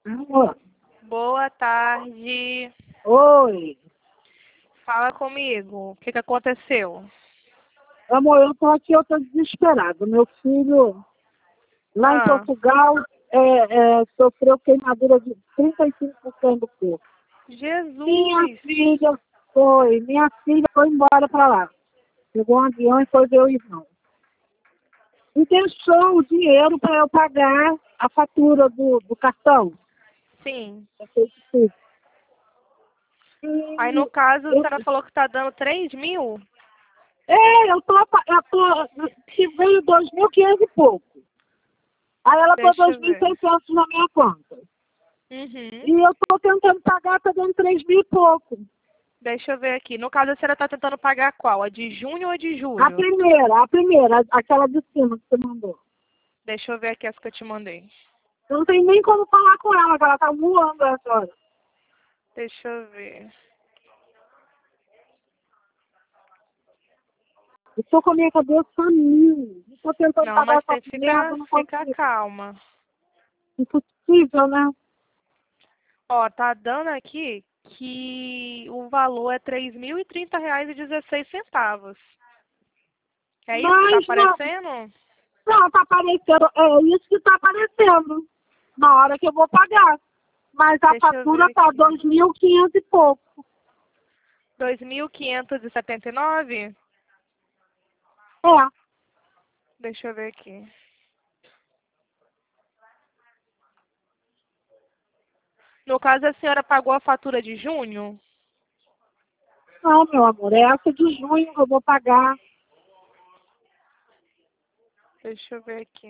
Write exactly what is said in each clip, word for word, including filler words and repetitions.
Alô? Boa tarde. Oi. Fala comigo. O que que aconteceu? Amor, eu tô aqui, eu tô desesperada. Meu filho, lá em Ah, Portugal, é, é, sofreu queimadura de trinta e cinco por cento do corpo. Minha Jesus. filha foi, minha filha foi embora para lá. Pegou um avião e foi ver o irmão. E deixou o dinheiro para eu pagar a fatura do, do cartão. Sim. Eu fiz tudo. Aí no E caso, a eu, senhora falou que tá dando três mil? é, eu tô, eu tô, que veio dois mil e quinhentos e pouco. Aí ela pôs Deixa dois eu mil e ver. seiscentos na minha conta. Uhum. E eu tô tentando pagar, tá dando três mil e pouco. Deixa eu ver aqui. No caso, a senhora tá tentando pagar qual? A de junho ou a de A julho? primeira, a primeira, aquela de cima que você mandou. Deixa eu ver aqui as que eu te mandei. Eu não tenho nem como falar com ela, que ela tá voando essa hora. Deixa eu ver. Eu tô com a minha cabeça a mil. Eu tô tentando Não, pagar mas essa tem que merda, ficar, não ficar consigo. calma. Impossível, né? Ó, tá dando aqui que o valor é três mil e trinta reais e dezesseis centavos. É isso que tá Mas não, aparecendo? não, tá aparecendo, é isso que tá aparecendo na hora que eu vou pagar. Mas a Deixa eu fatura ver tá aqui. dois mil e quinhentos e pouco. dois mil quinhentos e setenta e nove? É. Deixa eu ver aqui. No caso, a senhora pagou a fatura de junho? Não, meu amor, é essa de junho que eu vou pagar. Deixa eu ver aqui.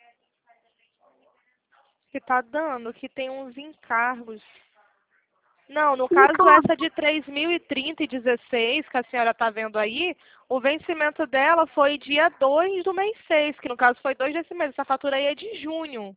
Que tá dando que tem uns encargos. Não, no caso, Então, essa de três mil e trinta e dezesseis que a senhora tá vendo aí, o vencimento dela foi dia dois do mês seis, que no caso foi dois desse mês. Essa fatura aí é de junho.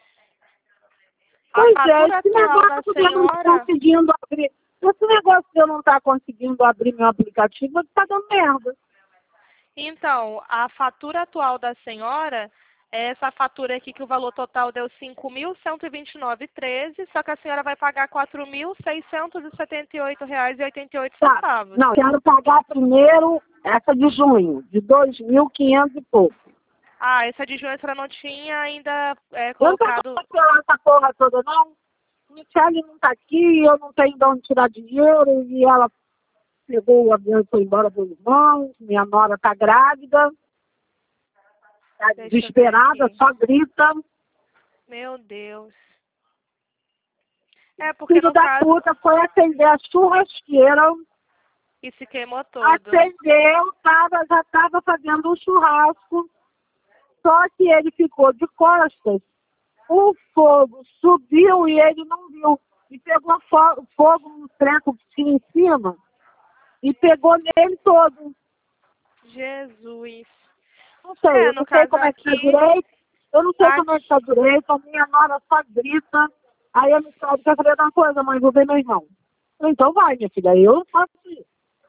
A pois é, fatura esse atual da negócio de eu não estar senhora. conseguindo abrir, esse negócio de eu não estar conseguindo abrir meu aplicativo, tá dando merda. Então, a fatura atual da senhora, é essa fatura aqui que o valor total deu cinco mil cento e vinte e nove e treze, só que a senhora vai pagar quatro mil seiscentos e setenta e oito reais e oitenta e oito Tá, centavos. não, quero pagar primeiro essa de junho, de dois mil e quinhentos e pouco. Ah, essa de junho a senhora não tinha ainda é, Eu não tenho colocado. como cancelar essa porra toda, não. Michele não tá aqui, eu não tenho de onde tirar dinheiro, e ela pegou o avião e foi embora do irmão, minha nora tá grávida, tá Deixa eu ver desesperada, aqui. só grita. Meu Deus. É porque Filho no da caso. puta foi acender a churrasqueira, E se queimou todo. acendeu, tava, já estava fazendo um churrasco, só que ele ficou de costas, o fogo subiu e ele não viu. E pegou fo- fogo no treco que tinha em cima e pegou nele todo. Jesus. Não sei, É, eu no não sei caso como é que tá aqui. direito, eu não sei como é que tá Aqui. direito, a minha nora só grita. Aí a minha sogra quer saber de uma coisa, mãe, vou ver meu irmão. Então vai, minha filha, eu não faço isso.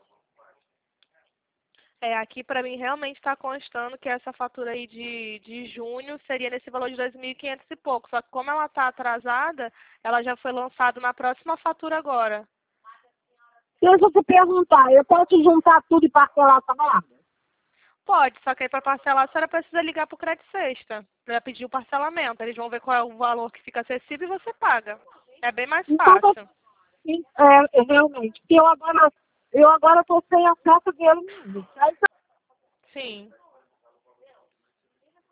É, aqui para mim realmente está constando que essa fatura aí de, de junho seria nesse valor de dois mil e quinhentos e pouco. Só que como ela está atrasada, ela já foi lançada na próxima fatura agora. Deixa eu te perguntar, eu posso juntar tudo e parcelar essa merda? Pode, só que aí para parcelar a senhora precisa ligar para o Credit Sexta para pedir o parcelamento. Eles vão ver qual é o valor que fica acessível e você paga. É bem mais Então, tá, fácil. sim, é, é, realmente, porque eu agora, eu agora tô sem acesso dele mesmo. Aí, Sim.